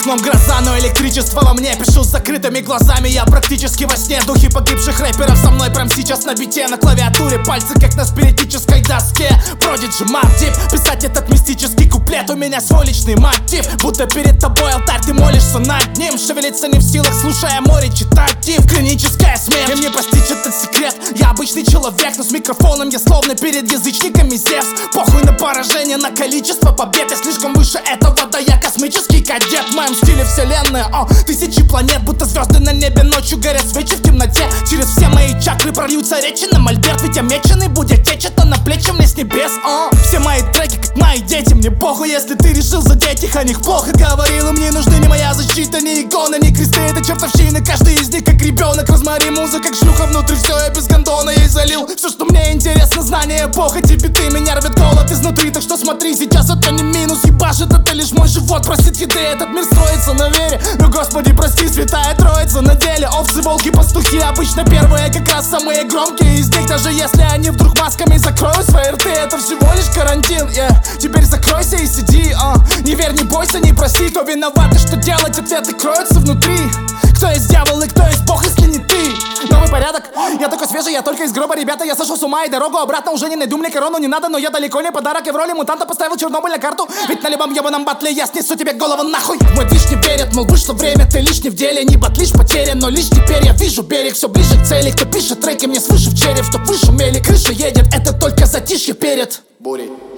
окном гроза, но электричество во мне. Пишу с закрытыми глазами, я практически во сне. Духи погибших рэперов со мной прям сейчас на бите. На клавиатуре пальцы как на спиритической доске. Продиджи, Мак-Дип, писать этот мистический куплет. У меня свой личный мотив, будто перед тобой алтарь, ты молишься над ним. Шевелиться не в силах, слушая море, читатив. Клиническая смерть, и мне постичь этот секрет. Я обычный человек, но с микрофоном я словно перед язычниками Зевс. Похуй на поражение, на количество побед. Я слишком выше этого, да я космический кадет. В моем стиле вселенная, тысячи планет. Будто звезды на небе, ночью горят свечи в темноте. Через все мои чакры прольются речи на мольберт. Ведь я меченый, будь течет, а на плечи мне с небес. Все мои треки, как мои дети. Мне похуй, если ты решил задеть их, о них плохо говорил. Им не нужны ни моя защита, ни иконы, ни кресты. Это чертовщина, каждый из них как ребенок. Розмари музыка, как шлюха внутри, все я без гондона ей залил. Все, что мне интересно, знание, похоти, биты. Меня рвет голод изнутри, так что смотри, сейчас это не минус. Ебашит, это лишь мой живот просит еды. Этот мир строится на вере, но Господи прости, святая троица на деле. Овцы, волки, пастухи, обычно первые как раз самые громкие из них. Даже если они вдруг масками закроют свои рты, это всего лишь карантин, Теперь закройся и сиди, Не верь, не бойся, не проси. Кто виноват и что делать, ответы кроются внутри. Кто есть дьявол и кто есть Бог, если не ты? Новый порядок, я такой свежий, я только из гроба, ребята. Я сошел с ума и дорогу обратно уже не найду. Мне корону не надо, но я далеко не подарок. Я в роли мутанта поставил Чернобыль на карту. Ведь на любом ебаном батле я снесу тебе голову нахуй. В мой движ не верят, мол, вышло время, ты лишний в деле. Не батлишь потерян, но лишь теперь я вижу берег. Все ближе к цели, кто пишет треки мне свыше в череп. Чтоб вы шумели, крыша едет, это только затишье перед бурей.